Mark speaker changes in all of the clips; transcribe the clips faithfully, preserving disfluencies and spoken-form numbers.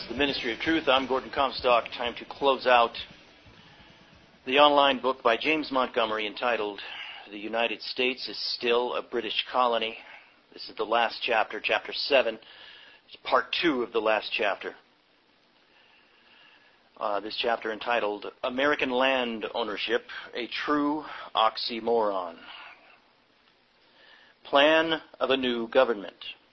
Speaker 1: the Ministry of Truth. I'm Gordon Comstock. Time to close out the online book by James Montgomery entitled The United States is Still a British Colony. This is the last chapter, chapter seven. It's part two of the last chapter. Uh, this chapter entitled American Land Ownership, a True Oxymoron. Plan of a New Government.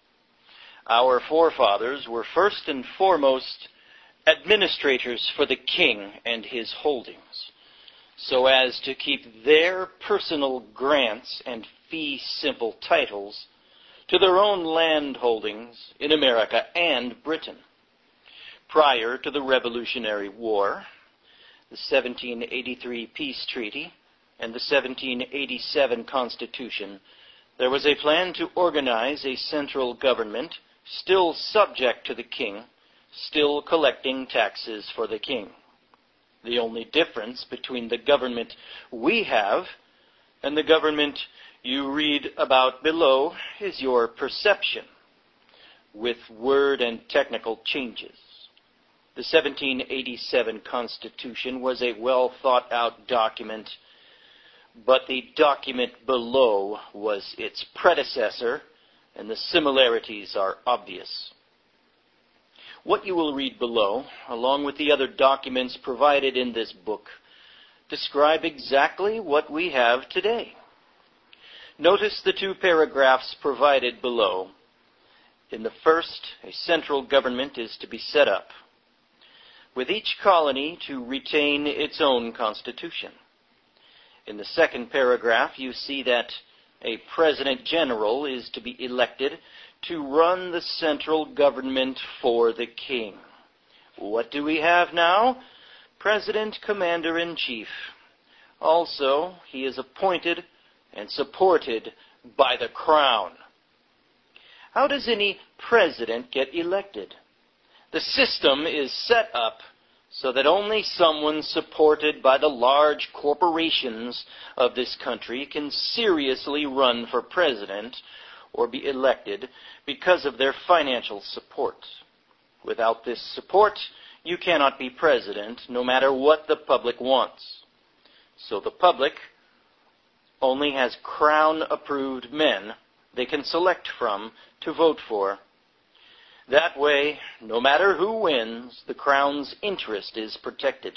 Speaker 1: Our forefathers were first and foremost administrators for the king and his holdings, so as to keep their personal grants and fee-simple titles to their own land holdings in America and Britain. Prior to the Revolutionary War, the seventeen eighty-three Peace Treaty, and the seventeen eighty-seven Constitution, there was a plan to organize a central government still subject to the king, still collecting taxes for the king. The only difference between the government we have and the government you read about below is your perception, with word and technical changes. The seventeen eighty-seven Constitution was a well-thought-out document, but the document below was its predecessor, and the similarities are obvious. What you will read below, along with the other documents provided in this book, describe exactly what we have today. Notice the two paragraphs provided below. In the first, a central government is to be set up, with each colony to retain its own constitution. In the second paragraph, you see that a President General is to be elected to run the central government for the king. What do we have now? President Commander-in-Chief. Also, he is appointed and supported by the Crown. How does any president get elected? The system is set up so that only someone supported by the large corporations of this country can seriously run for president or be elected because of their financial support. Without this support, you cannot be president, no matter what the public wants. So the public only has Crown-approved men they can select from to vote for. That way, no matter who wins, the Crown's interest is protected.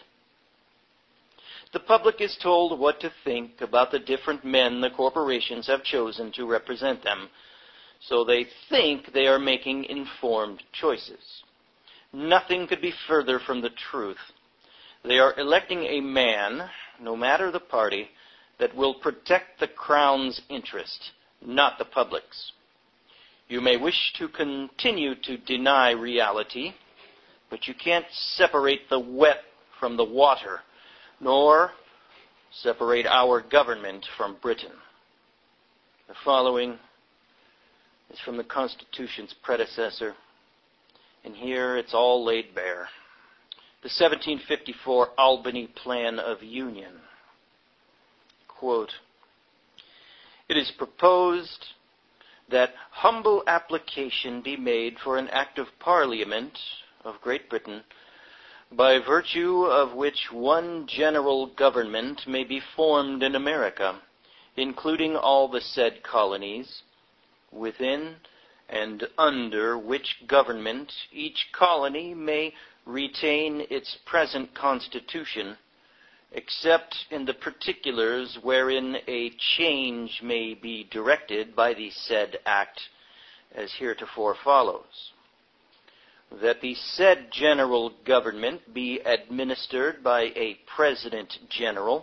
Speaker 1: The public is told what to think about the different men the corporations have chosen to represent them, so they think they are making informed choices. Nothing could be further from the truth. They are electing a man, no matter the party, that will protect the Crown's interest, not the public's. You may wish to continue to deny reality, but you can't separate the wet from the water, nor separate our government from Britain. The following is from the Constitution's predecessor, and here it's all laid bare. The seventeen fifty-four Albany Plan of Union. Quote, "It is proposed that humble application be made for an Act of Parliament of Great Britain, by virtue of which one general government may be formed in America, including all the said colonies, within and under which government each colony may retain its present constitution, except in the particulars wherein a change may be directed by the said act, as heretofore follows. That the said general government be administered by a President General,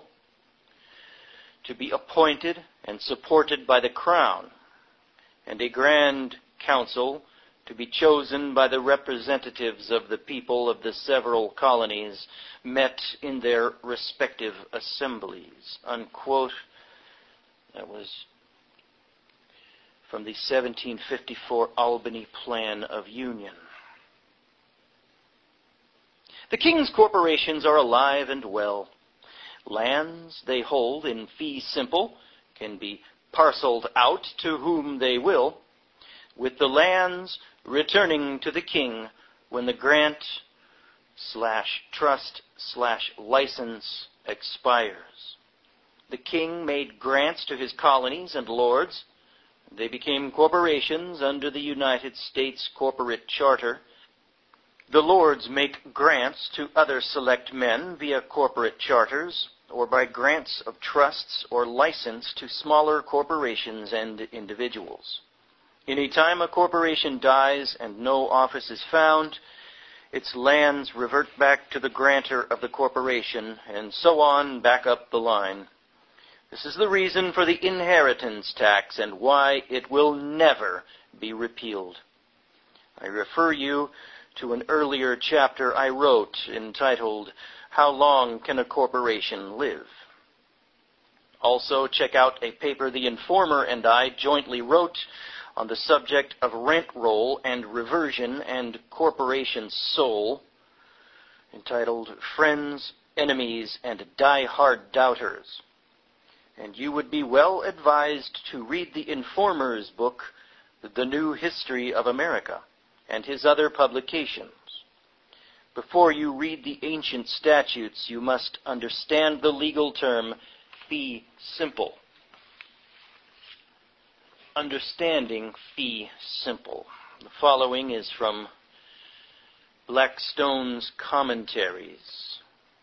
Speaker 1: to be appointed and supported by the Crown, and a Grand Council to be chosen by the representatives of the people of the several colonies met in their respective assemblies." Unquote. That was from the seventeen fifty-four Albany Plan of Union. The King's corporations are alive and well. Lands they hold in fee simple can be parceled out to whom they will, with the lands returning to the king when the grant slash trust slash license expires. The king made grants to his colonies and lords. They became corporations under the United States Corporate Charter. The lords make grants to other select men via corporate charters or by grants of trusts or license to smaller corporations and individuals. Any time a corporation dies and no office is found, its lands revert back to the grantor of the corporation, and so on back up the line. This is the reason for the inheritance tax and why it will never be repealed. I refer you to an earlier chapter I wrote entitled, How Long Can a Corporation Live? Also, check out a paper the Informer and I jointly wrote on the subject of rent roll and reversion and corporation soul, entitled Friends, Enemies, and Die-Hard Doubters. And you would be well advised to read the Informer's book, The New History of America, and his other publications. Before you read the ancient statutes, you must understand the legal term fee simple. Understanding fee simple. The following is from Blackstone's Commentaries.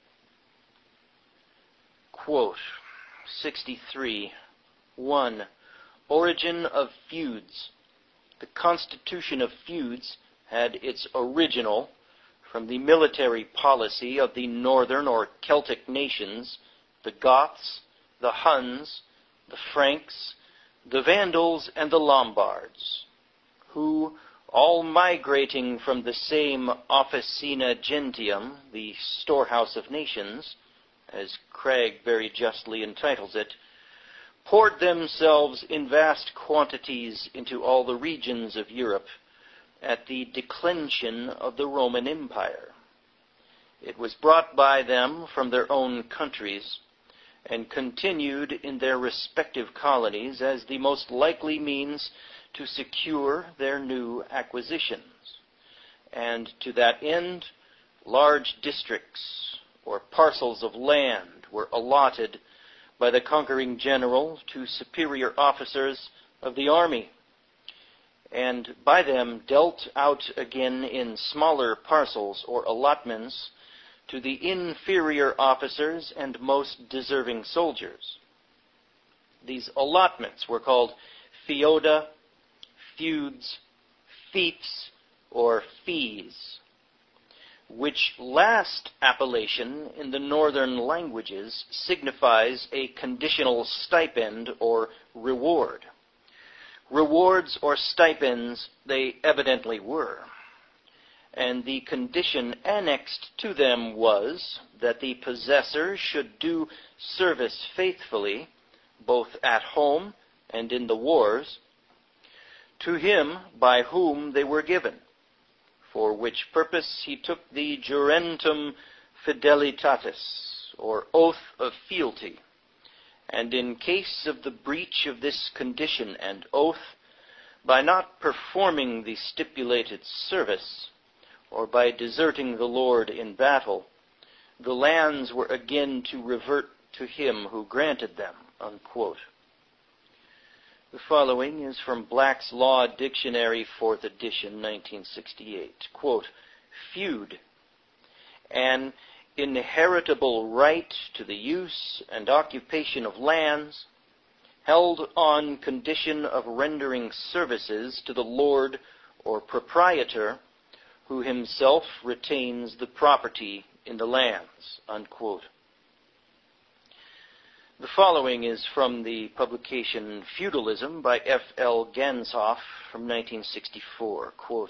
Speaker 1: Quote, sixty-three. one. Origin of feuds. The constitution of feuds had its original from the military policy of the northern or Celtic nations, the Goths, the Huns, the Franks, the Vandals, and the Lombards, who, all migrating from the same officina gentium, the storehouse of nations, as Cragg very justly entitles it, poured themselves in vast quantities into all the regions of Europe at the declension of the Roman Empire. It was brought by them from their own countries, and continued in their respective colonies as the most likely means to secure their new acquisitions. And to that end, large districts or parcels of land were allotted by the conquering general to superior officers of the army, and by them dealt out again in smaller parcels or allotments to the inferior officers and most deserving soldiers. These allotments were called feoda, feuds, fiefs, or fees, which last appellation in the northern languages signifies a conditional stipend or reward. Rewards or stipends they evidently were, and the condition annexed to them was that the possessor should do service faithfully, both at home and in the wars, to him by whom they were given, for which purpose he took the jurentum fidelitatis, or oath of fealty, and in case of the breach of this condition and oath, by not performing the stipulated service, or by deserting the Lord in battle, the lands were again to revert to him who granted them, unquote. The following is from Black's Law Dictionary, fourth edition, nineteen sixty-eight. Quote, feud, an inheritable right to the use and occupation of lands, held on condition of rendering services to the lord or proprietor, who himself retains the property in the lands, unquote. The following is from the publication Feudalism by F L Ganshoff from nineteen sixty-four. Quote,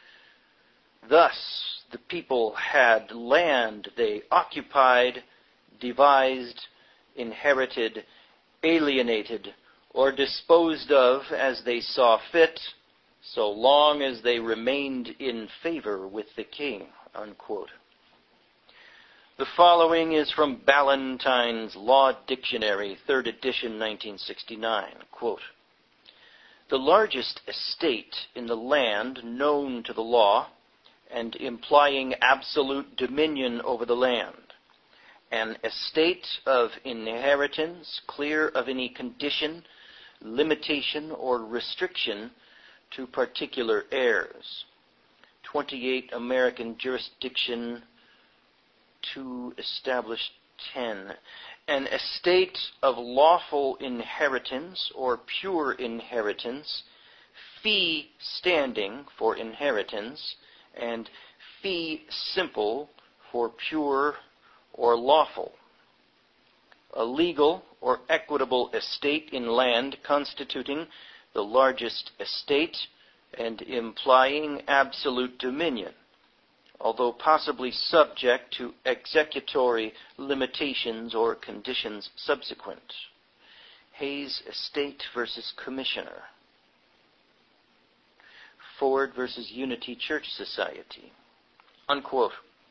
Speaker 1: thus the people had land they occupied, devised, inherited, alienated, or disposed of as they saw fit, so long as they remained in favor with the king, unquote. The following is from Ballantyne's Law Dictionary, third edition, nineteen sixty-nine. Quote, the largest estate in the land known to the law and implying absolute dominion over the land. An estate of inheritance, clear of any condition, limitation, or restriction to particular heirs. twenty-eight American Jurisdiction to establish ten. An estate of lawful inheritance or pure inheritance, fee standing for inheritance, and fee simple for pure or lawful. A legal or equitable estate in land constituting the largest estate and implying absolute dominion, although possibly subject to executory limitations or conditions subsequent. Hayes Estate versus Commissioner. Ford versus Unity Church Society. Unquote.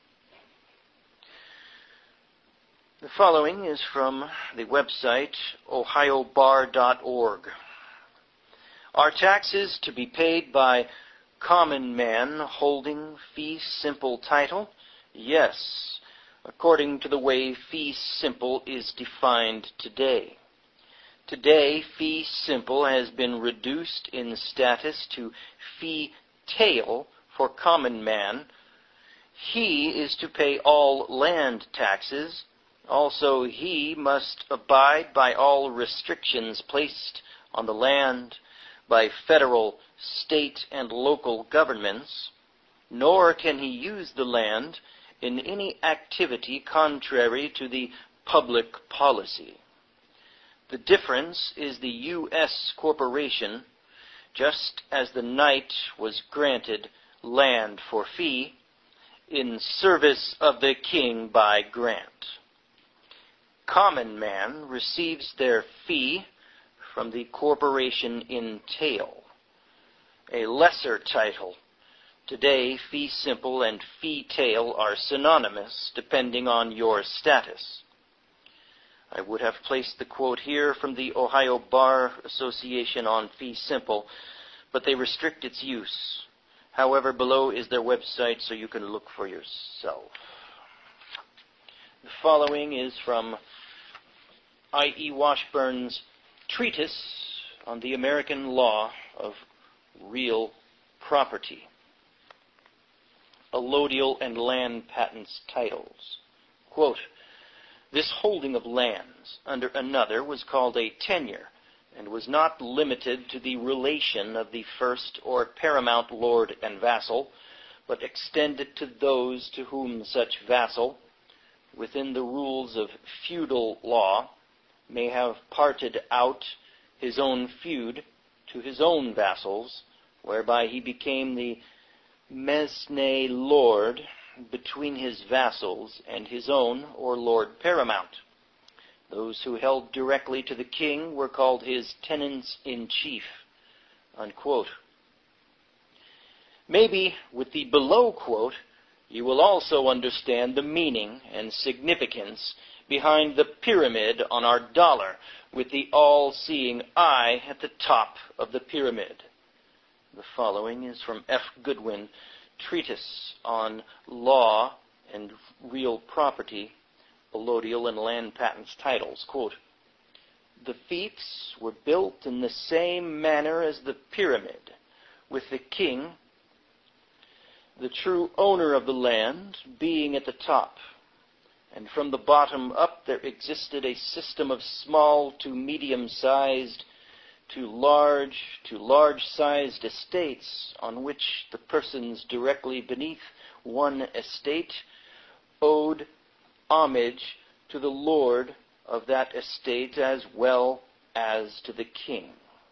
Speaker 1: The following is from the website ohio bar dot org. Are taxes to be paid by common man holding fee simple title? Yes, according to the way fee simple is defined today. Today, fee simple has been reduced in status to fee tail for common man. He is to pay all land taxes. Also, he must abide by all restrictions placed on the land by federal, state, and local governments, nor can he use the land in any activity contrary to the public policy. The difference is the U S corporation, just as the knight was granted land for fee, in service of the king by grant. Common man receives their fee from the corporation in tail, a lesser title. Today, fee simple and fee tail are synonymous, depending on your status. I would have placed the quote here from the Ohio Bar Association on fee simple, but they restrict its use. However, below is their website, so you can look for yourself. The following is from I E Washburn's Treatise on the American Law of Real Property. Allodial and Land Patents Titles. Quote, this holding of lands under another was called a tenure, and was not limited to the relation of the first or paramount lord and vassal, but extended to those to whom such vassal, within the rules of feudal law, may have parted out his own feud to his own vassals, whereby he became the mesne lord between his vassals and his own or lord paramount. Those who held directly to the king were called his tenants-in-chief. Unquote. Maybe with the below quote, you will also understand the meaning and significance behind the pyramid on our dollar, with the all-seeing eye at the top of the pyramid. The following is from F. Goodwin, Treatise on Law and Real Property, Allodial and Land Patents Titles. Quote, the fiefs were built in the same manner as the pyramid, with the king, the true owner of the land, being at the top. And from the bottom up there existed a system of small to medium-sized to large to large-sized estates, on which the persons directly beneath one estate owed homage to the lord of that estate as well as to the king.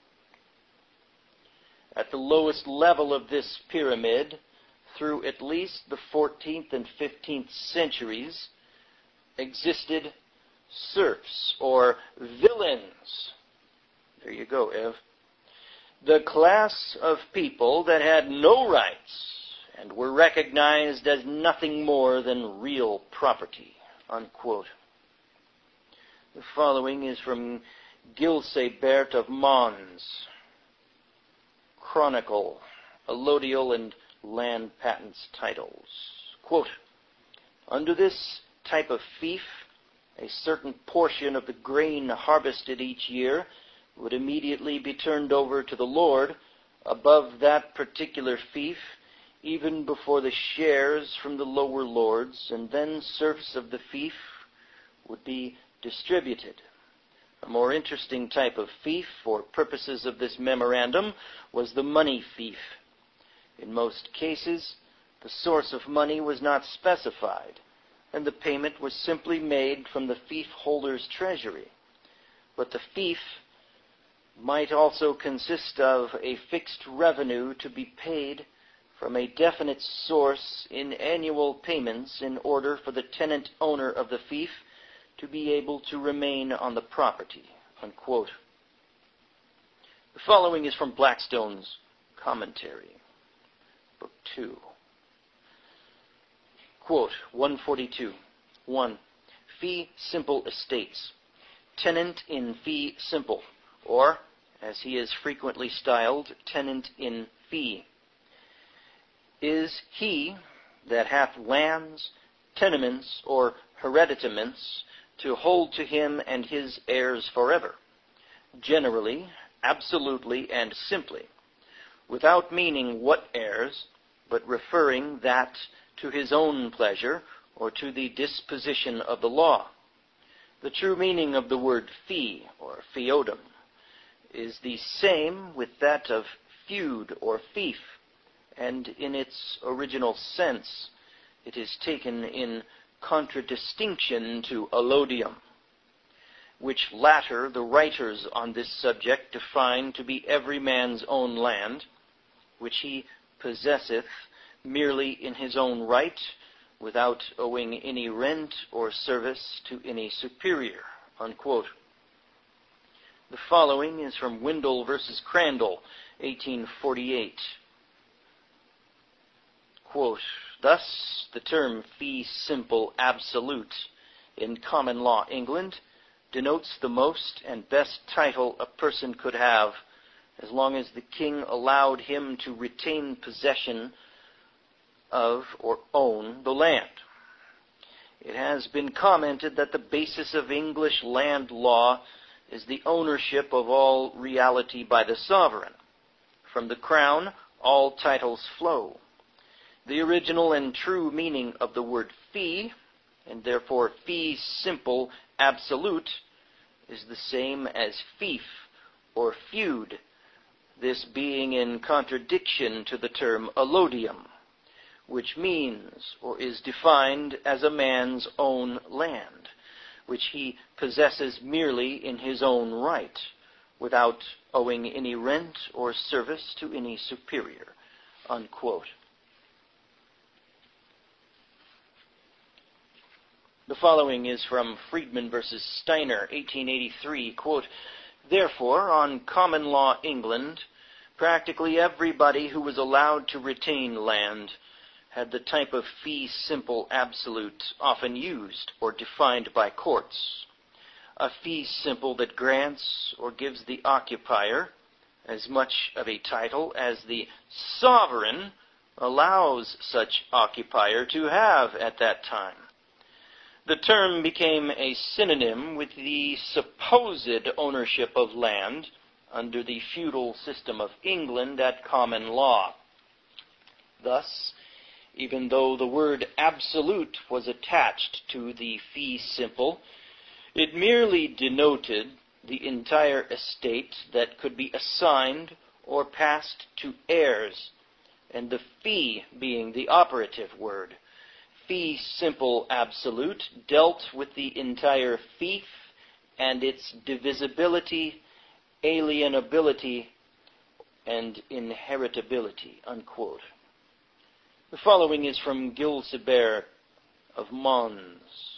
Speaker 1: At the lowest level of this pyramid, through at least the fourteenth and fifteenth centuries, existed serfs or villeins. There you go, Ev. The class of people that had no rights and were recognized as nothing more than real property. Unquote. The following is from Gilsebert of Mons. Chronicle, Allodial and land patents titles. Quote, under this type of fief, a certain portion of the grain harvested each year would immediately be turned over to the Lord above that particular fief, even before the shares from the lower lords, and then serfs of the fief would be distributed. A more interesting type of fief, for purposes of this memorandum, was the money fief. In most cases, the source of money was not specified, and the payment was simply made from the fief holder's treasury. But the fief might also consist of a fixed revenue to be paid from a definite source in annual payments in order for the tenant owner of the fief to be able to remain on the property. Unquote. The following is from Blackstone's Commentary, Book two. Quote, one forty-two. one. Fee simple estates. Tenant in fee simple, or, as he is frequently styled, tenant in fee, is he that hath lands, tenements, or hereditaments to hold to him and his heirs forever, generally, absolutely, and simply, without meaning what heirs, but referring that to his own pleasure or to the disposition of the law. The true meaning of the word fee, or feodum, is the same with that of feud or fief, and in its original sense it is taken in contradistinction to allodium, which latter the writers on this subject define to be every man's own land, which he possesseth merely in his own right, without owing any rent or service to any superior. Unquote. The following is from Windle versus Crandall, eighteen forty-eight. Quote, thus, the term fee simple absolute in common law England denotes the most and best title a person could have, as long as the king allowed him to retain possession of or own the land. It has been commented that the basis of English land law is the ownership of all reality by the sovereign. From the crown, all titles flow. The original and true meaning of the word fee, and therefore fee simple absolute, is the same as fief or feud, this being in contradiction to the term allodium, which means or is defined as a man's own land, which he possesses merely in his own right, without owing any rent or service to any superior. Unquote. The following is from Friedman versus Steiner, eighteen eighty-three. Quote, therefore, on common law England, practically everybody who was allowed to retain land had the type of fee simple absolute often used or defined by courts. A fee simple that grants or gives the occupier as much of a title as the sovereign allows such occupier to have at that time. The term became a synonym with the supposed ownership of land under the feudal system of England at common law. Thus, even though the word absolute was attached to the fee simple, it merely denoted the entire estate that could be assigned or passed to heirs, and the fee being the operative word. Fee simple absolute dealt with the entire fief and its divisibility, alienability, and inheritability. Unquote. The following is from Gilsebert of Mons,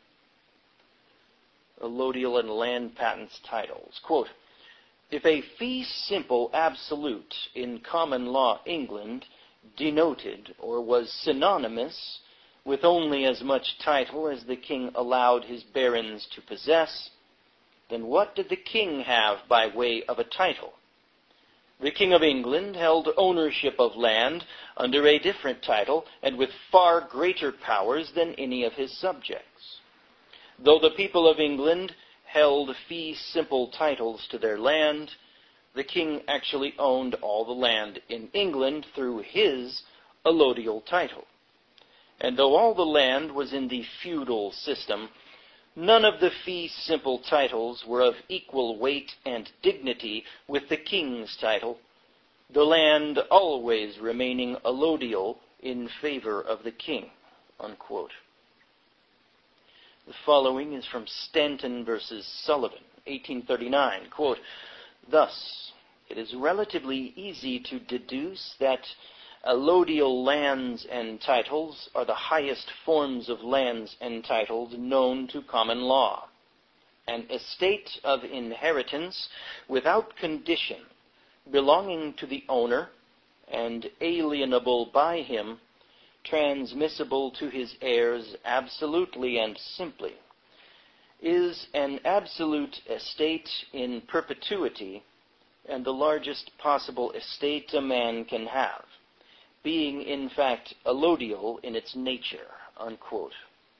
Speaker 1: Allodial and Land Patents Titles. Quote, if a fee simple absolute in common law England denoted or was synonymous with only as much title as the king allowed his barons to possess, then what did the king have by way of a title? The King of England held ownership of land under a different title and with far greater powers than any of his subjects. Though the people of England held fee simple titles to their land, the king actually owned all the land in England through his allodial title. And though all the land was in the feudal system, none of the fee simple titles were of equal weight and dignity with the king's title, the land always remaining allodial in favor of the king." Unquote. The following is from Stanton versus Sullivan, eighteen thirty-nine. Quote, "Thus, it is relatively easy to deduce that allodial lands and titles are the highest forms of lands and titles known to common law. An estate of inheritance without condition, belonging to the owner and alienable by him, transmissible to his heirs absolutely and simply, is an absolute estate in perpetuity and the largest possible estate a man can have, being in fact allodial in its nature." Unquote.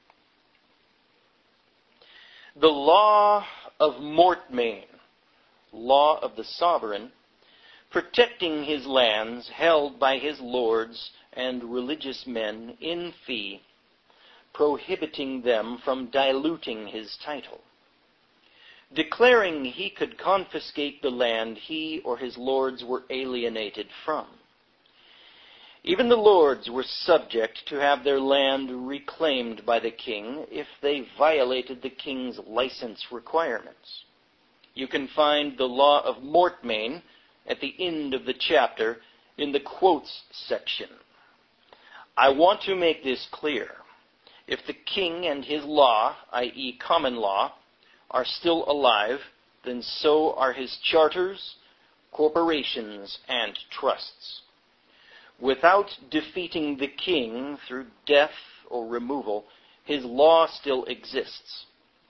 Speaker 1: The law of mortmain, law of the sovereign, protecting his lands held by his lords and religious men in fee, prohibiting them from diluting his title, declaring he could confiscate the land he or his lords were alienated from. Even the lords were subject to have their land reclaimed by the king if they violated the king's license requirements. You can find the law of mortmain at the end of the chapter in the quotes section. I want to make this clear. If the king and his law, that is common law, are still alive, then so are his charters, corporations, and trusts. Without defeating the king through death or removal, his law still exists.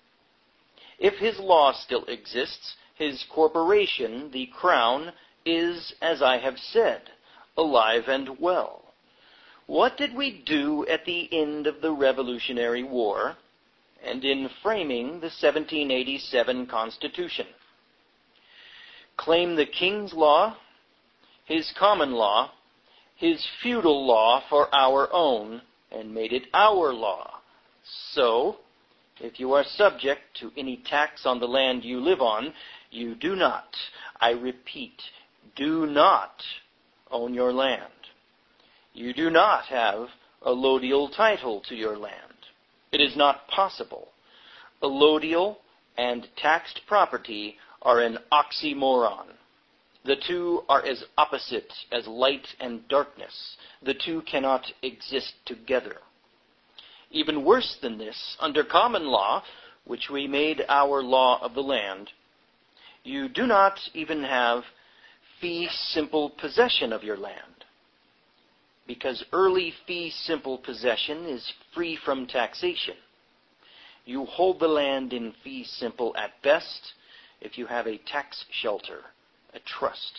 Speaker 1: If his law still exists, his corporation, the crown, is, as I have said, alive and well. What did we do at the end of the Revolutionary War and in framing the seventeen eighty-seven Constitution? Claim the king's law, his common law, his feudal law for our own, and made it our law. So, if you are subject to any tax on the land you live on, you do not, I repeat, do not own your land. You do not have a allodial title to your land. It is not possible. Allodial and taxed property are an oxymoron. The two are as opposite as light and darkness. The two cannot exist together. Even worse than this, under common law, which we made our law of the land, you do not even have fee simple possession of your land, because early fee simple possession is free from taxation. You hold the land in fee simple at best if you have a tax shelter, a trust.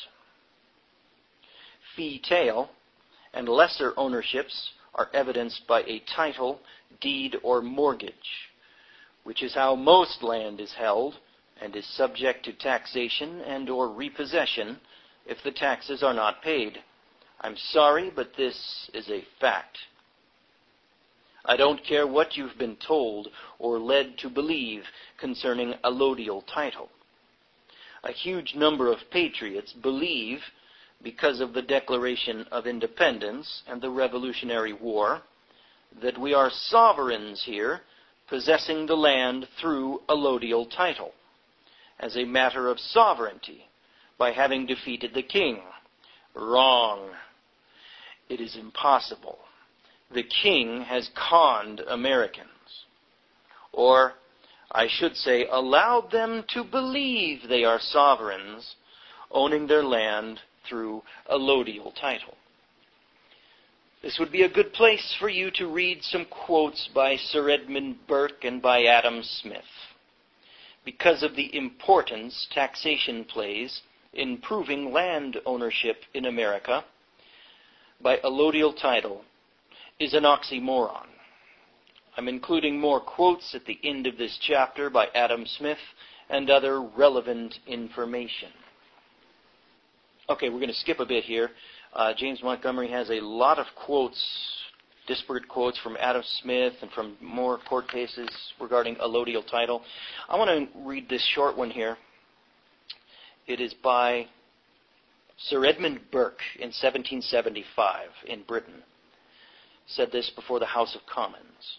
Speaker 1: Fee tail and lesser ownerships are evidenced by a title, deed, or mortgage, which is how most land is held and is subject to taxation and or repossession if the taxes are not paid. I'm sorry, but this is a fact. I don't care what you've been told or led to believe concerning allodial title. A huge number of patriots believe, because of the Declaration of Independence and the Revolutionary War, that we are sovereigns here, possessing the land through allodial title, as a matter of sovereignty, by having defeated the king. Wrong. It is impossible. The king has conned Americans. Or, I should say, allowed them to believe they are sovereigns, owning their land through allodial title. This would be a good place for you to read some quotes by Sir Edmund Burke and by Adam Smith, because of the importance taxation plays improving land ownership in America by allodial title is an oxymoron. I'm including more quotes at the end of this chapter by Adam Smith and other relevant information. Okay, we're going to skip a bit here. Uh, James Montgomery has a lot of quotes, disparate quotes from Adam Smith and from more court cases regarding allodial title. I want to read this short one here. It is by Sir Edmund Burke in seventeen seventy-five in Britain. Said this before the House of Commons.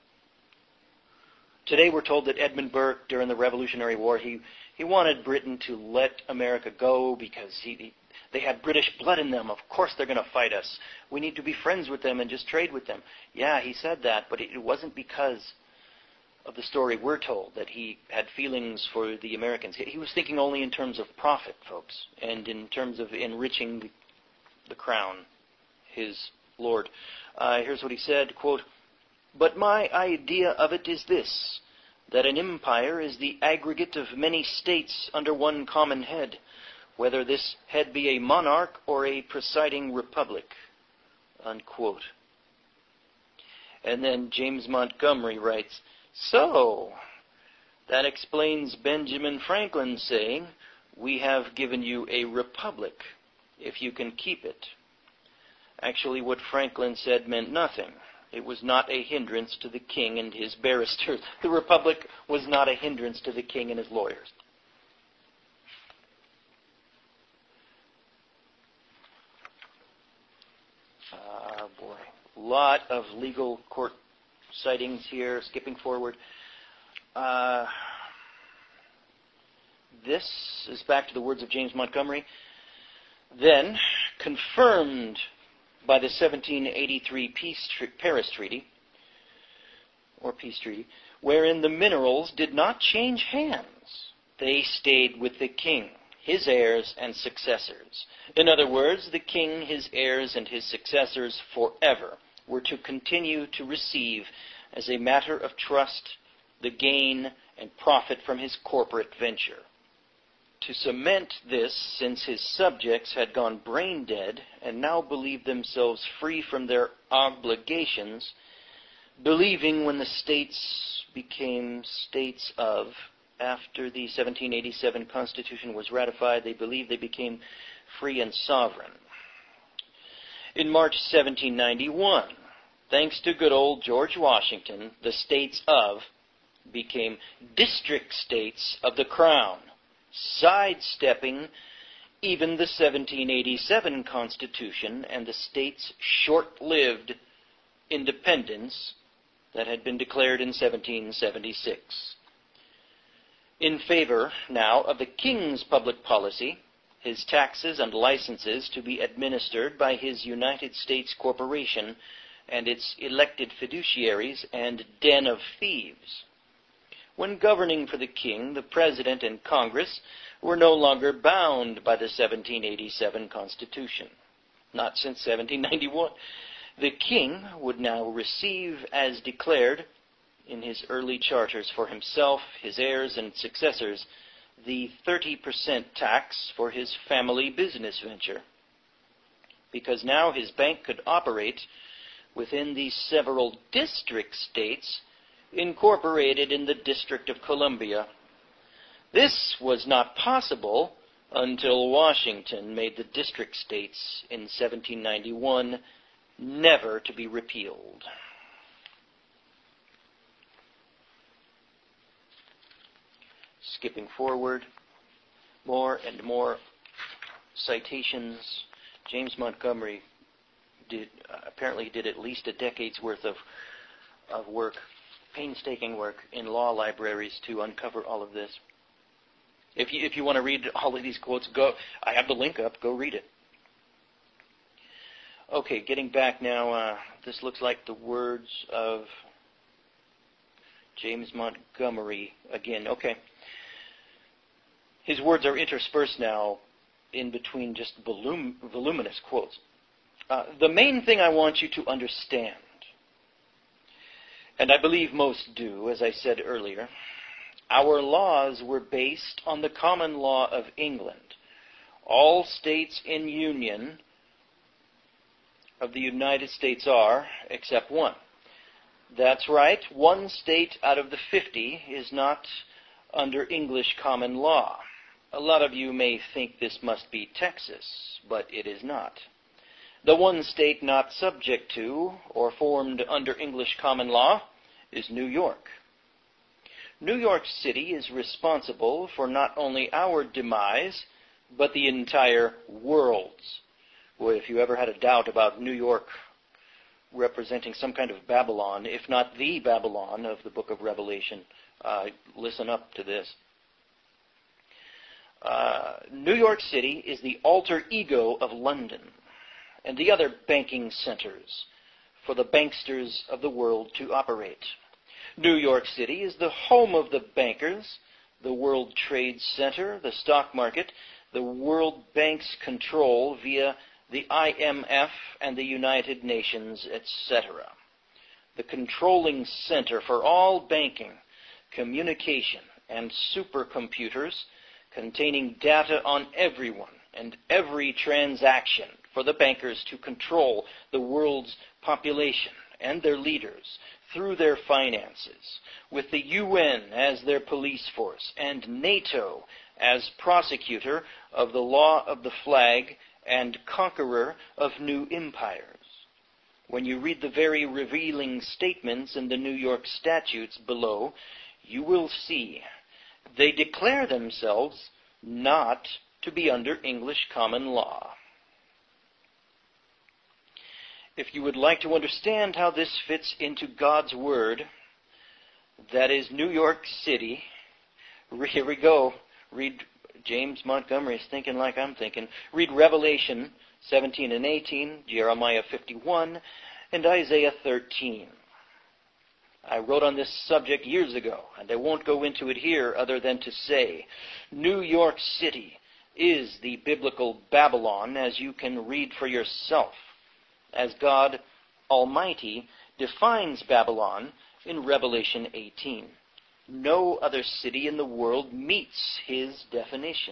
Speaker 1: Today we're told that Edmund Burke, during the Revolutionary War, he, he wanted Britain to let America go because he, he, they had British blood in them. Of course they're going to fight us. We need to be friends with them and just trade with them. Yeah, he said that, but it wasn't because of the story we're told that he had feelings for the Americans. He was thinking only in terms of profit, folks, and in terms of enriching the, the crown, his lord. Uh, here's what he said, quote, "But my idea of it is this, that an empire is the aggregate of many states under one common head, whether this head be a monarch or a presiding republic," unquote. And then James Montgomery writes, "So, that explains Benjamin Franklin saying, 'We have given you a republic, if you can keep it.' Actually, what Franklin said meant nothing. It was not a hindrance to the king and his barristers. The republic was not a hindrance to the king and his lawyers." Ah, uh, boy. Lot of legal court sightings here, skipping forward. Uh, this is back to the words of James Montgomery. "Then, confirmed by the seventeen eighty-three Peace Tre- Paris Treaty, or Peace Treaty, wherein the minerals did not change hands. They stayed with the king, his heirs and successors. In other words, the king, his heirs, and his successors forever were to continue to receive, as a matter of trust, the gain and profit from his corporate venture. To cement this, since his subjects had gone brain dead and now believed themselves free from their obligations, believing when the states became states of, after the seventeen eighty-seven Constitution was ratified, they believed they became free and sovereign. In March seventeen ninety-one, thanks to good old George Washington, the states of became district states of the Crown, sidestepping even the seventeen eighty-seven Constitution and the states' short-lived independence that had been declared in seventeen seventy-six. In favor, now, of the king's public policy, his taxes and licenses to be administered by his United States Corporation and its elected fiduciaries and den of thieves. When governing for the king, the president and Congress were no longer bound by the seventeen eighty-seven Constitution. Not since seventeen ninety-one. The king would now receive, as declared in his early charters for himself, his heirs, and successors, the thirty percent tax for his family business venture. Because now his bank could operate within the several district states incorporated in the District of Columbia. This was not possible until Washington made the district states in seventeen ninety-one, never to be repealed. Skipping forward, more and more citations. James Montgomery did uh, apparently did at least a decade's worth of of work, painstaking work in law libraries to uncover all of this. If you if you want to read all of these quotes, go. I have the link up. Go read it. Okay, getting back now. Uh, this looks like the words of James Montgomery again. Okay. His words are interspersed now in between just volum- voluminous quotes. Uh, the main thing I want you to understand, and I believe most do, as I said earlier, our laws were based on the common law of England, All states in union of the United States are, except one. That's right, one state out of the fifty is not under English common law. A lot of you may think this must be Texas, but it is not. The one state not subject to or formed under English common law is New York. New York City is responsible for not only our demise, but the entire world's. Well, if you ever had a doubt about New York representing some kind of Babylon, if not the Babylon of the book of Revelation, uh, listen up to this. Uh, New York City is the alter ego of London and the other banking centers for the banksters of the world to operate. New York City is the home of the bankers, the World Trade Center, the stock market, the World Bank's control via the I M F and the United Nations, et cetera. The controlling center for all banking, communication, and supercomputers containing data on everyone and every transaction for the bankers to control the world's population and their leaders through their finances, with the U N as their police force and NATO as prosecutor of the law of the flag and conqueror of new empires. When you read the very revealing statements in the New York statutes below, you will see they declare themselves not to be under English common law. If you would like to understand how this fits into God's Word, that is New York City, here we go. Read James Montgomery's thinking like I'm thinking. Read Revelation seventeen and eighteen, Jeremiah fifty-one, and Isaiah thirteen. I wrote on this subject years ago, and I won't go into it here other than to say, New York City is the biblical Babylon, as you can read for yourself, as God Almighty defines Babylon in Revelation eighteen. No other city in the world meets his definition.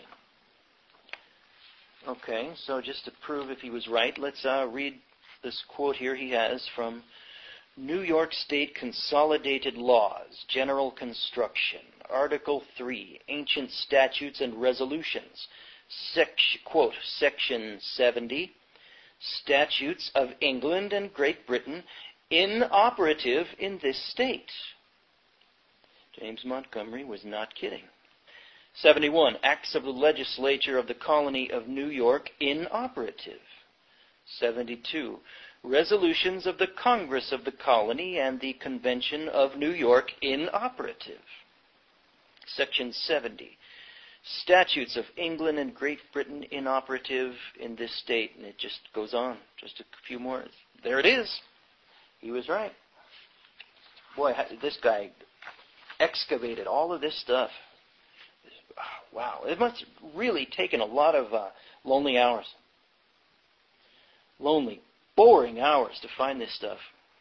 Speaker 1: Okay, so just to prove if he was right, let's uh, read this quote here he has from New York State Consolidated Laws, General Construction, Article three, Ancient Statutes and Resolutions, Sec- quote, Section seventy, Statutes of England and Great Britain inoperative in this state. James Montgomery was not kidding. seventy-one, Acts of the Legislature of the Colony of New York inoperative. seventy-two, Resolutions of the Congress of the Colony and the Convention of New York inoperative. Section seventy, Statutes of England and Great Britain inoperative in this state. And it just goes on. Just a few more. There it is. He was right. Boy, this guy excavated all of this stuff. Wow. It must have really taken a lot of uh, lonely hours. Lonely, boring hours to find this stuff.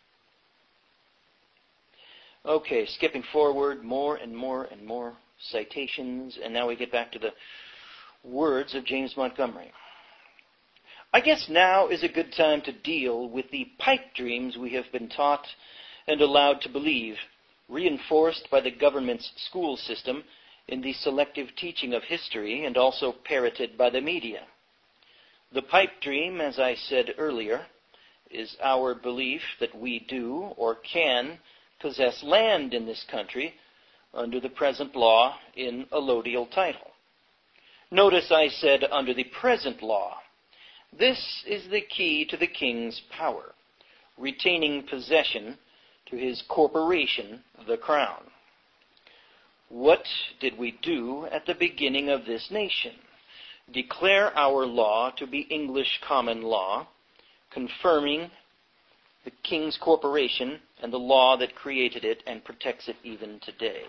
Speaker 1: Okay, skipping forward, more and more and more citations, and now we get back to the words of James Montgomery. I guess now is a good time to deal with the pipe dreams we have been taught and allowed to believe, reinforced by the government's school system in the selective teaching of history and also parroted by the media. The pipe dream, as I said earlier, is our belief that we do or can possess land in this country under the present law in allodial title. Notice I said under the present law. This is the key to the king's power, retaining possession to his corporation, the crown. What did we do at the beginning of this nation? Declare our law to be English common law, confirming the king's corporation and the law that created it and protects it even today.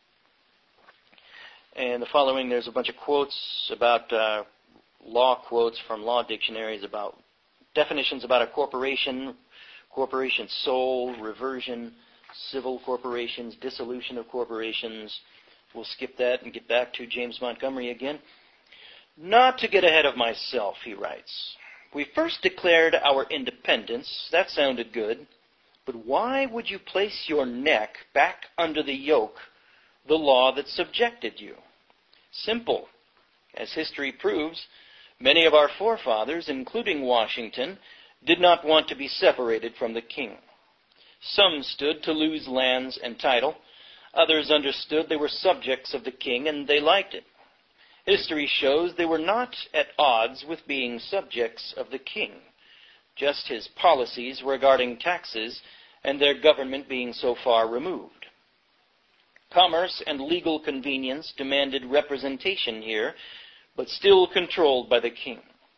Speaker 1: And the following, there's a bunch of quotes about uh, law quotes from law dictionaries about definitions about a corporation, corporation sole, reversion, civil corporations, dissolution of corporations. We'll skip that and get back to James Montgomery again. Not to get ahead of myself, he writes, we first declared our independence. That sounded good. But why would you place your neck back under the yoke, the law that subjected you? Simple. As history proves, many of our forefathers, including Washington, did not want to be separated from the king. Some stood to lose lands and title. Others understood they were subjects of the king, and they liked it. History shows they were not at odds with being subjects of the king, just his policies regarding taxes and their government being so far removed. Commerce and legal convenience demanded representation here, but still controlled by the king.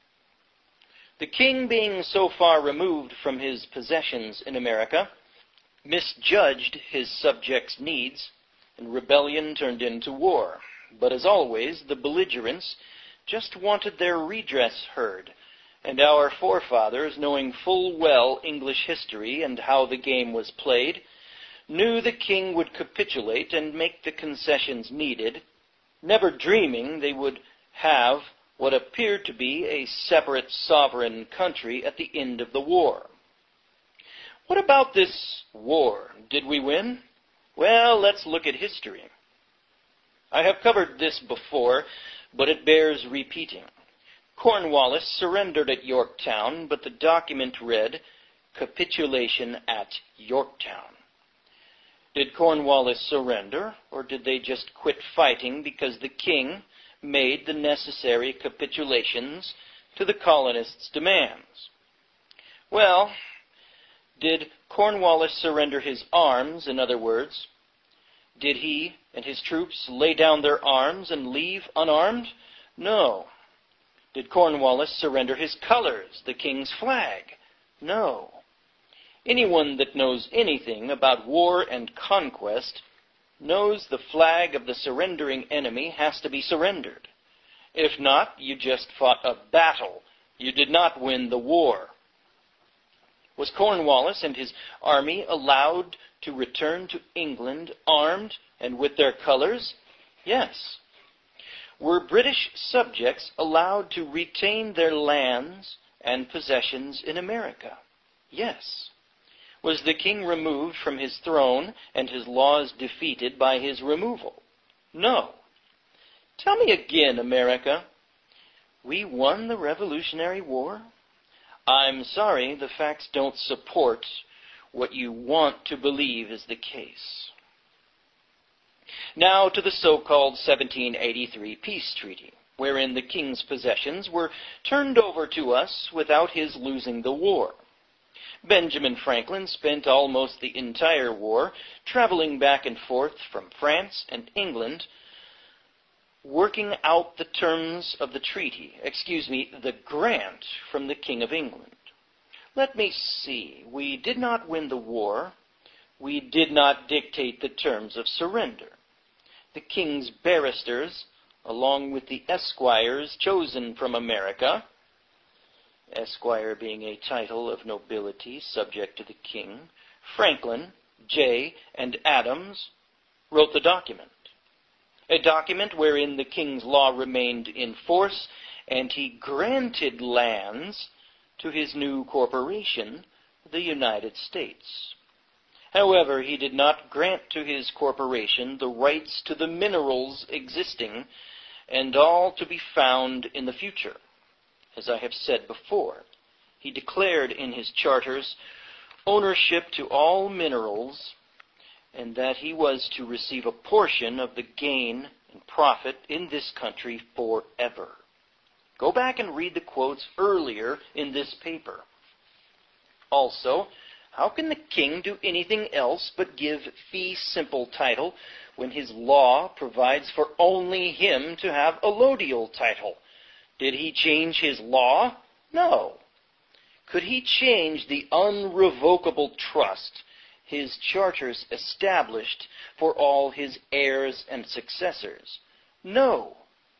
Speaker 1: The king, being so far removed from his possessions in America, misjudged his subjects' needs, and rebellion turned into war. But as always, the belligerents just wanted their redress heard, and our forefathers, knowing full well English history and how the game was played, knew the king would capitulate and make the concessions needed, never dreaming they would have what appeared to be a separate sovereign country at the end of the war. What about this war? Did we win? Well, let's look at history. I have covered this before, but it bears repeating. Cornwallis surrendered at Yorktown, but the document read, "Capitulation at Yorktown." Did Cornwallis surrender, or did they just quit fighting because the king made the necessary capitulations to the colonists' demands? Well, did Cornwallis surrender his arms, in other words? Did he and his troops lay down their arms and leave unarmed? No. Did Cornwallis surrender his colors, the king's flag? No. Anyone that knows anything about war and conquest knows the flag of the surrendering enemy has to be surrendered. If not, you just fought a battle. You did not win the war. Was Cornwallis and his army allowed to return to England armed and with their colors? Yes. Were British subjects allowed to retain their lands and possessions in America? Yes. Was the king removed from his throne and his laws defeated by his removal? No. Tell me again, America, we won the Revolutionary War? I'm sorry, the facts don't support what you want to believe is the case. Now to the so-called seventeen eighty-three peace treaty, wherein the king's possessions were turned over to us without his losing the war. Benjamin Franklin spent almost the entire war traveling back and forth from France and England, working out the terms of the treaty, excuse me, the grant from the King of England. Let me see. We did not win the war. We did not dictate the terms of surrender. The king's barristers, along with the esquires chosen from America, esquire being a title of nobility subject to the king, Franklin, Jay, and Adams, wrote the document. A document wherein the king's law remained in force, and he granted lands to his new corporation, the United States. However, he did not grant to his corporation the rights to the minerals existing and all to be found in the future. As I have said before, he declared in his charters ownership to all minerals, and that he was to receive a portion of the gain and profit in this country forever. Go back and read the quotes earlier in this paper. Also, how can the king do anything else but give fee simple title when his law provides for only him to have allodial title? Did he change his law? No. Could he change the unrevocable trust his charters established for all his heirs and successors? No.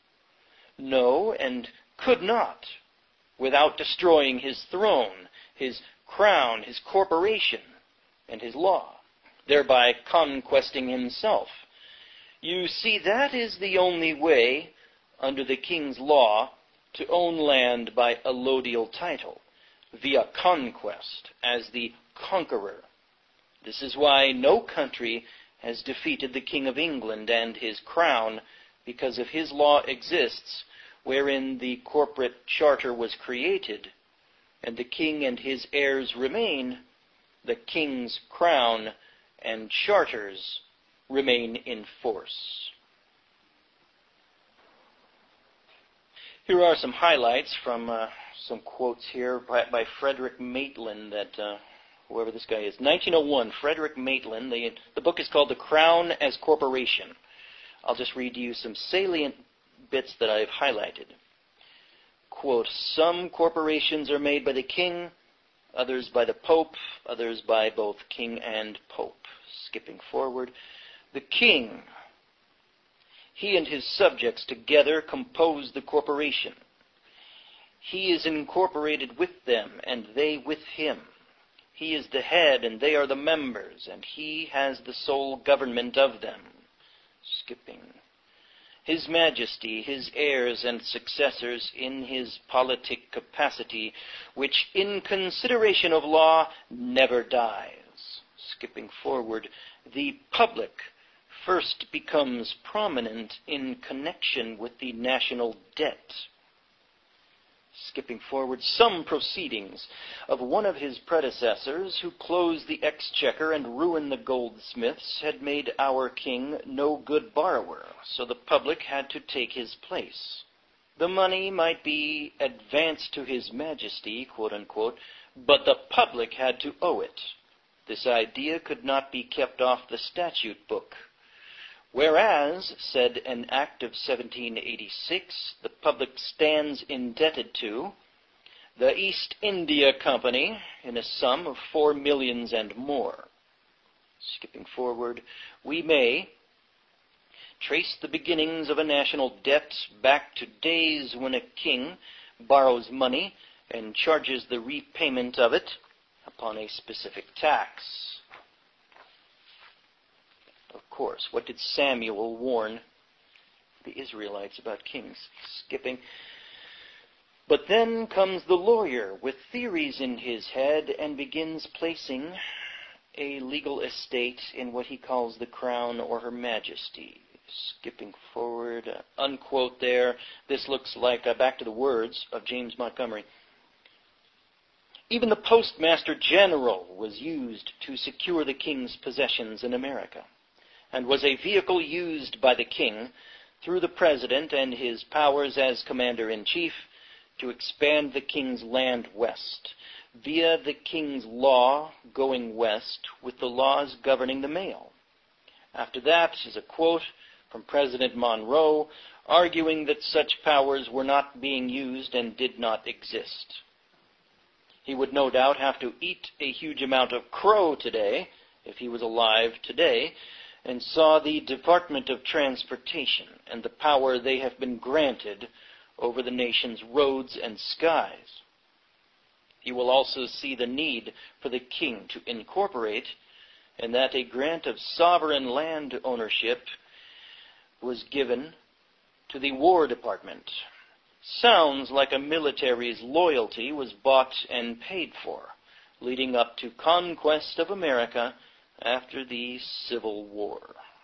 Speaker 1: No, and could not, without destroying his throne, his crown, his corporation, and his law, thereby conquesting himself. You see, that is the only way under the king's law to own land by allodial title, via conquest, as the conqueror. This is why no country has defeated the King of England and his crown, because if his law exists, wherein the corporate charter was created, and the king and his heirs remain, the king's crown and charters remain in force. Here are some highlights from uh, some quotes here by, by Frederick Maitland, that uh, whoever this guy is. nineteen oh one, Frederick Maitland. The, the book is called The Crown as Corporation. I'll just read to you some salient bits that I've highlighted. Quote, some corporations are made by the king, others by the pope, others by both king and pope. Skipping forward. The king, he and his subjects together compose the corporation. He is incorporated with them, and they with him. He is the head, and they are the members, and he has the sole government of them. Skipping. His Majesty, his heirs and successors in his politic capacity, which in consideration of law never dies. Skipping forward. The public first becomes prominent in connection with the national debt. Skipping forward, some proceedings of one of his predecessors who closed the exchequer and ruined the goldsmiths had made our king no good borrower, so the public had to take his place. The money might be advanced to his Majesty, quote unquote, but the public had to owe it. This idea could not be kept off the statute book. Whereas, said an act of seventeen eighty-six, the public stands indebted to the East India Company in a sum of four millions and more. Skipping forward, we may trace the beginnings of a national debt back to days when a king borrows money and charges the repayment of it upon a specific tax. Of course, what did Samuel warn the Israelites about kings? Skipping. But then comes the lawyer with theories in his head and begins placing a legal estate in what he calls the crown or her majesty. Skipping forward, uh, unquote there. This looks like, uh, back to the words of James Montgomery. Even the Postmaster General was used to secure the king's possessions in America, and was a vehicle used by the king through the president and his powers as commander-in-chief to expand the king's land west, via the king's law going west with the laws governing the mail. After that is a quote from President Monroe arguing that such powers were not being used and did not exist. He would no doubt have to eat a huge amount of crow today, if he was alive today, and saw the Department of Transportation and the power they have been granted over the nation's roads and skies. He will also see the need for the king to incorporate, and that a grant of sovereign land ownership was given to the War Department. Sounds like a military's loyalty was bought and paid for, leading up to conquest of America after the Civil War.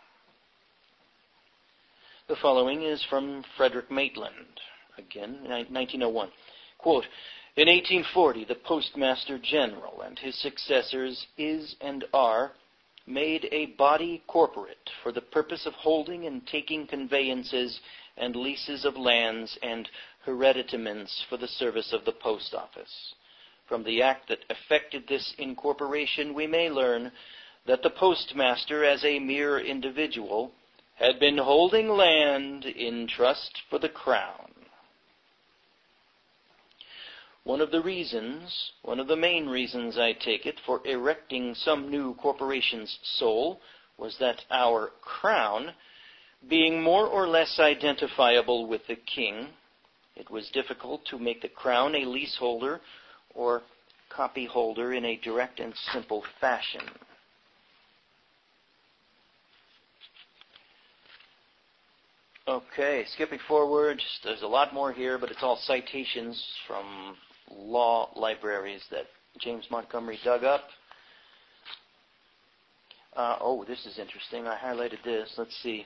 Speaker 1: The following is from Frederick Maitland, again, nineteen oh one. Quote, in eighteen forty, the Postmaster General and his successors is and are made a body corporate for the purpose of holding and taking conveyances and leases of lands and hereditaments for the service of the post office. From the act that effected this incorporation, we may learn that the postmaster, as a mere individual, had been holding land in trust for the crown. One of the reasons, one of the main reasons, I take it, for erecting some new corporation's soul was that our crown, being more or less identifiable with the king, it was difficult to make the crown a leaseholder or copy holder in a direct and simple fashion. Okay, skipping forward, just, there's a lot more here, but it's all citations from law libraries that James Montgomery dug up. Uh, oh, this is interesting. I highlighted this. Let's see.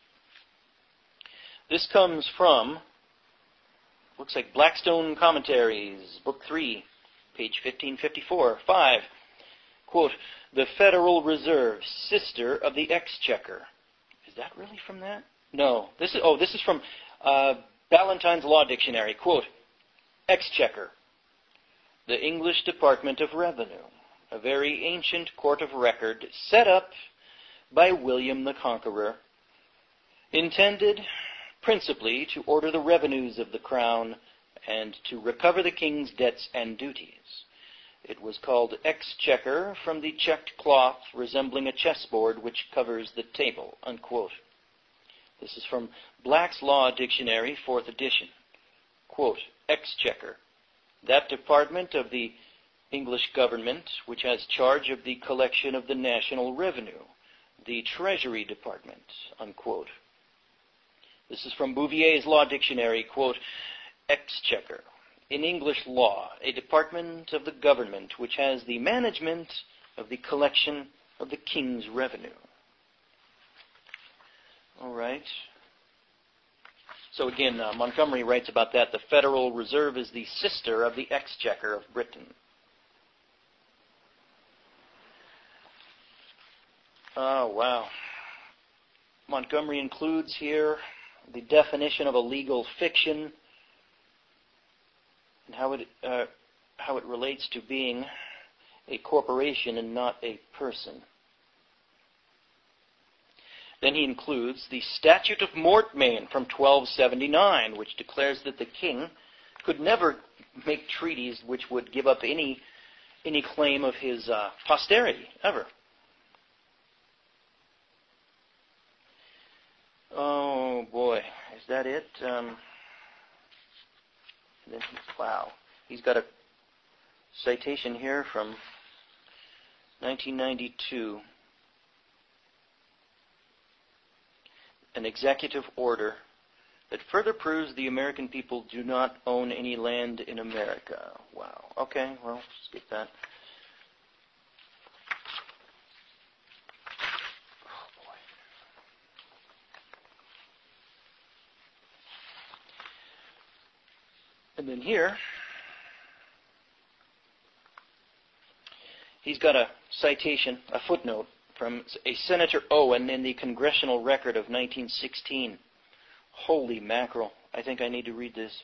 Speaker 1: This comes from, looks like Blackstone Commentaries, Book three, page fifteen fifty-four. five. Quote, "The Federal Reserve, sister of the Exchequer." Is that really from that? No. This is, oh, this is from uh, Ballantyne's Law Dictionary. Quote, "Exchequer, the English Department of Revenue, a very ancient court of record set up by William the Conqueror, intended principally to order the revenues of the crown and to recover the king's debts and duties. It was called exchequer from the checked cloth resembling a chessboard which covers the table." Unquote. This is from Black's Law Dictionary, fourth edition. Quote, "Exchequer, that department of the English government which has charge of the collection of the national revenue, the Treasury Department." Unquote. This is from Bouvier's Law Dictionary. Quote, "Exchequer, in English law, a department of the government which has the management of the collection of the king's revenue." All right. So again, uh, Montgomery writes about that. The Federal Reserve is the sister of the Exchequer of Britain. Oh, wow. Montgomery includes here the definition of a legal fiction and how it uh, how it relates to being a corporation and not a person. Then he includes the Statute of Mortmain from twelve seventy-nine, which declares that the king could never make treaties which would give up any any claim of his uh, posterity, ever. Oh, boy. Is that it? Um, then he's, wow. He's got a citation here from nineteen ninety-two. An executive order that further proves the American people do not own any land in America. Wow. Okay, well, skip that. Oh, boy. And then here, he's got a citation, a footnote, from a Senator Owen in the Congressional Record of nineteen sixteen. Holy mackerel. I think I need to read this.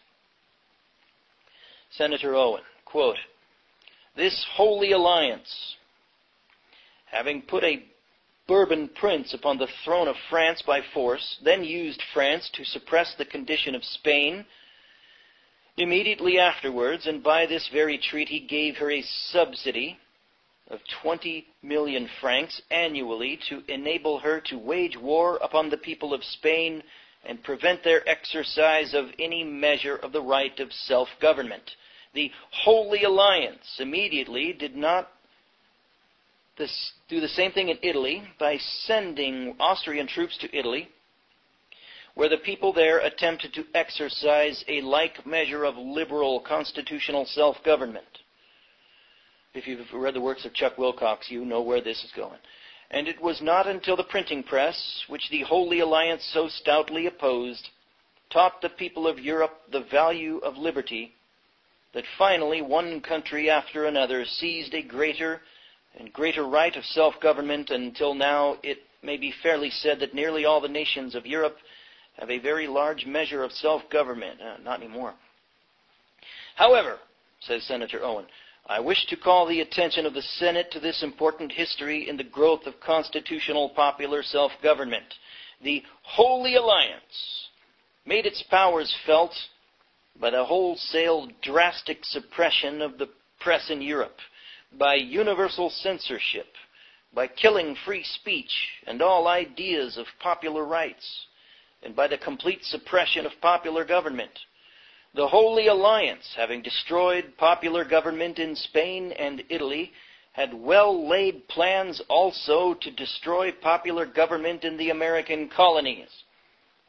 Speaker 1: Senator Owen, quote, "This holy alliance, having put a Bourbon prince upon the throne of France by force, then used France to suppress the condition of Spain immediately afterwards, and by this very treaty gave her a subsidy of twenty million francs annually to enable her to wage war upon the people of Spain and prevent their exercise of any measure of the right of self-government. The Holy Alliance immediately did not this, do the same thing in Italy by sending Austrian troops to Italy, where the people there attempted to exercise a like measure of liberal constitutional self-government." If you've read the works of Chuck Wilcox, you know where this is going. "And it was not until the printing press, which the Holy Alliance so stoutly opposed, taught the people of Europe the value of liberty, that finally one country after another seized a greater and greater right of self-government, until now it may be fairly said that nearly all the nations of Europe have a very large measure of self-government." Uh, not anymore. "However," says Senator Owen, "I wish to call the attention of the Senate to this important history in the growth of constitutional popular self-government. The Holy Alliance made its powers felt by the wholesale drastic suppression of the press in Europe, by universal censorship, by killing free speech and all ideas of popular rights, and by the complete suppression of popular government. The Holy Alliance, having destroyed popular government in Spain and Italy, had well laid plans also to destroy popular government in the American colonies.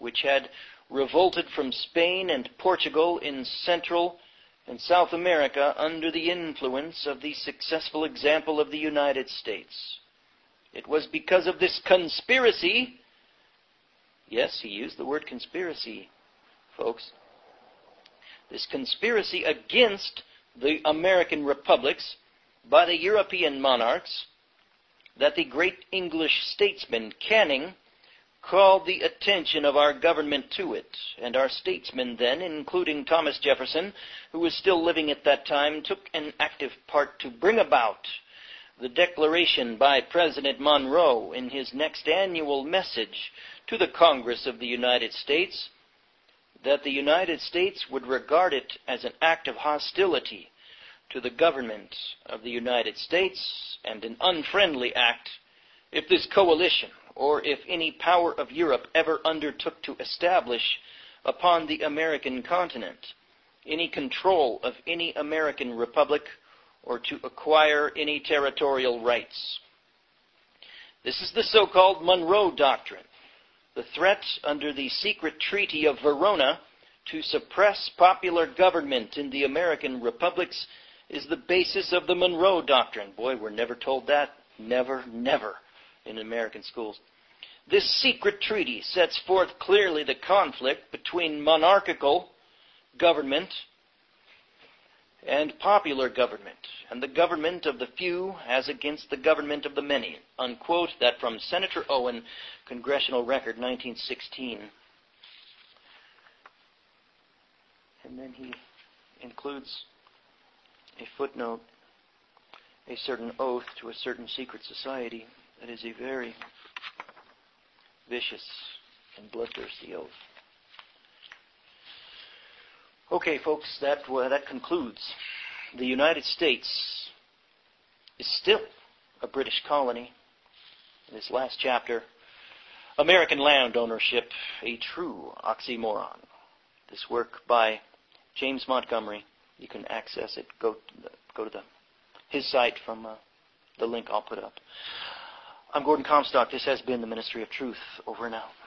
Speaker 1: which had revolted from Spain and Portugal in Central and South America under the influence of the successful example of the United States. It was because of this conspiracy, yes, he used the word conspiracy, folks, this conspiracy against the American republics by the European monarchs, that the great English statesman Canning called the attention of our government to it. And our statesmen then, including Thomas Jefferson, who was still living at that time, took an active part to bring about the declaration by President Monroe in his next annual message to the Congress of the United States, that the United States would regard it as an act of hostility to the government of the United States and an unfriendly act if this coalition, or if any power of Europe ever undertook to establish upon the American continent any control of any American republic or to acquire any territorial rights. This is the so-called Monroe Doctrine, the threat under the secret Treaty of Verona to suppress popular government in the American republics is the basis of the Monroe Doctrine. Boy, we're never told that. Never, never in American schools. This secret treaty sets forth clearly the conflict between monarchical government and popular government, and the government of the few as against the government of the many. Unquote. That from Senator Owen, Congressional Record, nineteen sixteen. And then he includes a footnote, a certain oath to a certain secret society. That is a very vicious and bloodthirsty oath. Okay, folks, that uh, that concludes. The United States is still a British colony. In this last chapter, American land ownership, a true oxymoron. This work by James Montgomery. You can access it. Go to the, go to the his site from uh, the link I'll put up. I'm Gordon Comstock. This has been the Ministry of Truth. Over and out.